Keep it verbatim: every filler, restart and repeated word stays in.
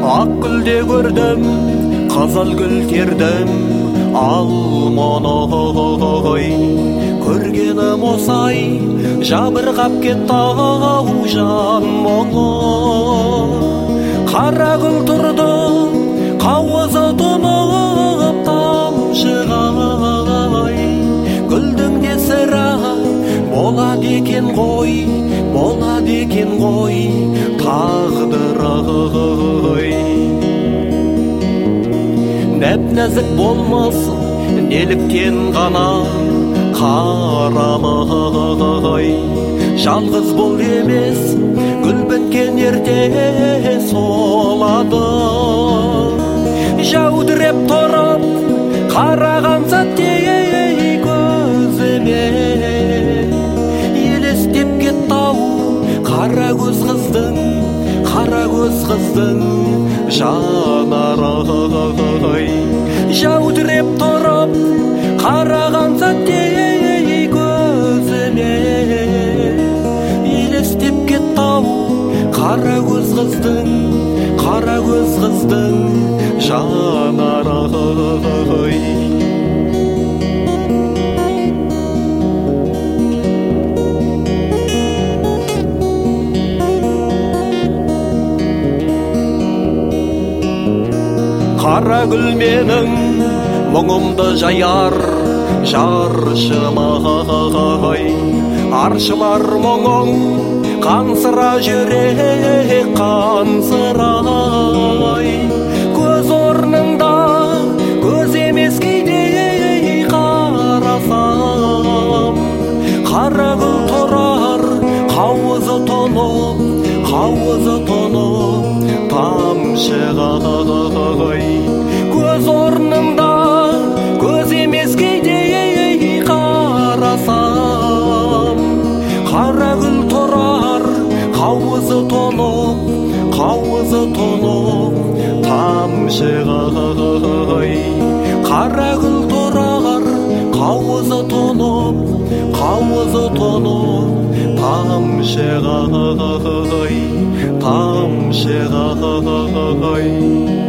ақ гүлде көрдім, қызыл гүл тердім, ал мұны көргенім осай, жабырғап кетті-ау жан мұңы. Қара гүл тұрды, қауызы тұнып тамшығай, гүлдің де сірә болады екен ғой, болады екен ғой тағдыры. Нәп-нәзік болмасын, неліктен ғана қарамай, жалғыз бол емес, гүл біткен ерте солады. Жәудіреп тұрып, қараған сәтте көзіме елестеп кетті-ау қара көз қыздың, қара көз қыздың жанары. Жәудіреп тұрып, қараған сәтте көзіме елестеп кетті-ау қара көз қыздың, қара көз қыздың жанары. Қара гүл менің мұңымды жаяр жаршымай, аршылар мұңың қансыра жүрек қансырай. Көз орныңда көз емес кейде қарасам, қара гүл тұрар қауызы тұнып, қауызы тұнып тамшығай. Көз орнымда көз емес кейде қарасам, қара гүл тұрар қауызы тұнып, қауызы тұнып тамшығай. Қара гүл тұрар қауызы тұнып, қауызы тұнып тамшығай, тамшығай.